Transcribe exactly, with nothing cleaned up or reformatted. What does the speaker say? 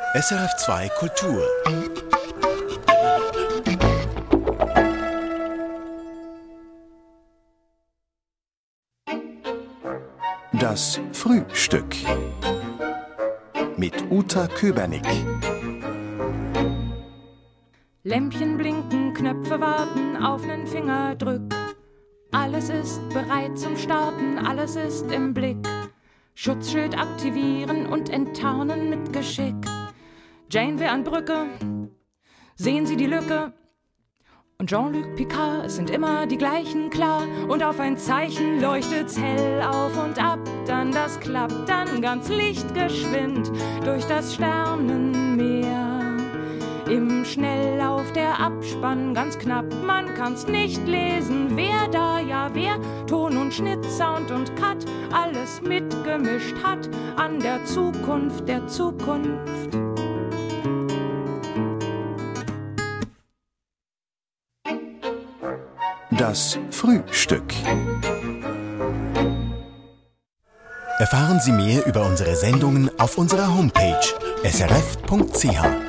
S R F zwei Kultur. Das Frühstück mit Uta Köbernick. Lämpchen blinken, Knöpfe warten, auf nen Fingerdrück. Alles ist bereit zum Starten, alles ist im Blick. Schutzschild aktivieren und enttarnen mit Geschick. Janeway an Brücke, sehen Sie die Lücke? Und Jean-Luc Picard, es sind immer die gleichen, klar. Und auf ein Zeichen leuchtet's hell auf und ab. Dann das klappt, dann ganz lichtgeschwind durch das Sternenmeer. Im Schnelllauf der Abspann ganz knapp, man kann's nicht lesen, wer da, ja wer. Ton und Schnitt, Sound und Cut, alles mitgemischt hat an der Zukunft der Zukunft. Das Frühstück. Erfahren Sie mehr über unsere Sendungen auf unserer Homepage s r f punkt c h.